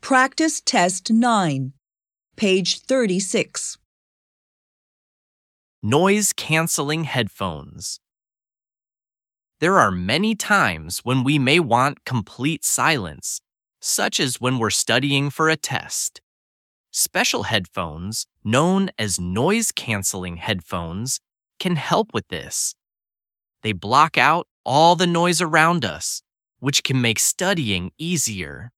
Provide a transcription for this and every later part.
Practice Test 9, page 36. Noise-canceling headphones. There are many times when we may want complete silence, such as when we're studying for a test. Special headphones, known as noise-canceling headphones, can help with this. They block out all the noise around us, which can make studying easier.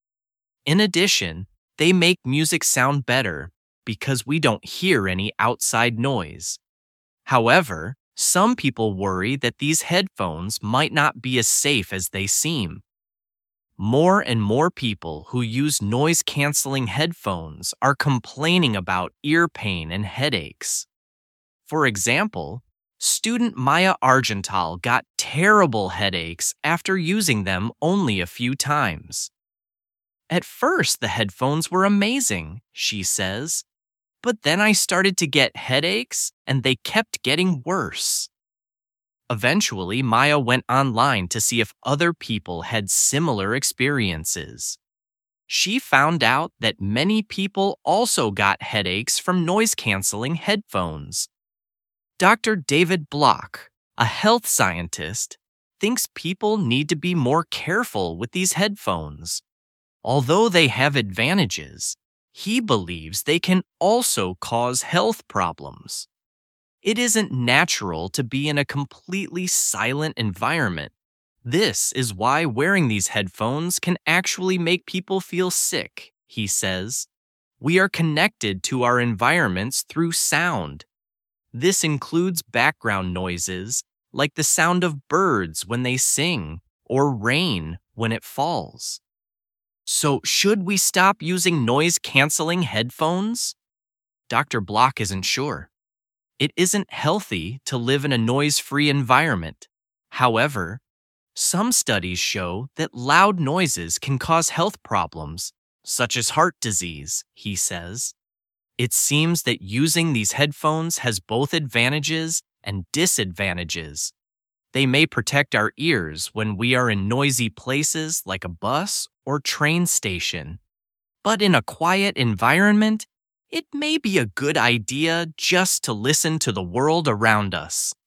In addition, they make music sound better because we don't hear any outside noise. However, some people worry that these headphones might not be as safe as they seem. More and more people who use noise-canceling headphones are complaining about ear pain and headaches. For example, student Maya Argental got terrible headaches after using them only a few times. At first, the headphones were amazing, she says, but then I started to get headaches and they kept getting worse. Eventually, Maya went online to see if other people had similar experiences. She found out that many people also got headaches from noise-canceling headphones. Dr. David Block, a health scientist, thinks people need to be more careful with these headphones. Although they have advantages, he believes they can also cause health problems. It isn't natural to be in a completely silent environment. This is why wearing these headphones can actually make people feel sick, he says. We are connected to our environments through sound. This includes background noises like the sound of birds when they sing or rain when it falls. So, should we stop using noise-canceling headphones? Dr. Block isn't sure. It isn't healthy to live in a noise-free environment. However, some studies show that loud noises can cause health problems, such as heart disease, he says. It seems that using these headphones has both advantages and disadvantages. They may protect our ears when we are in noisy places like a bus or train station. But in a quiet environment, it may be a good idea just to listen to the world around us.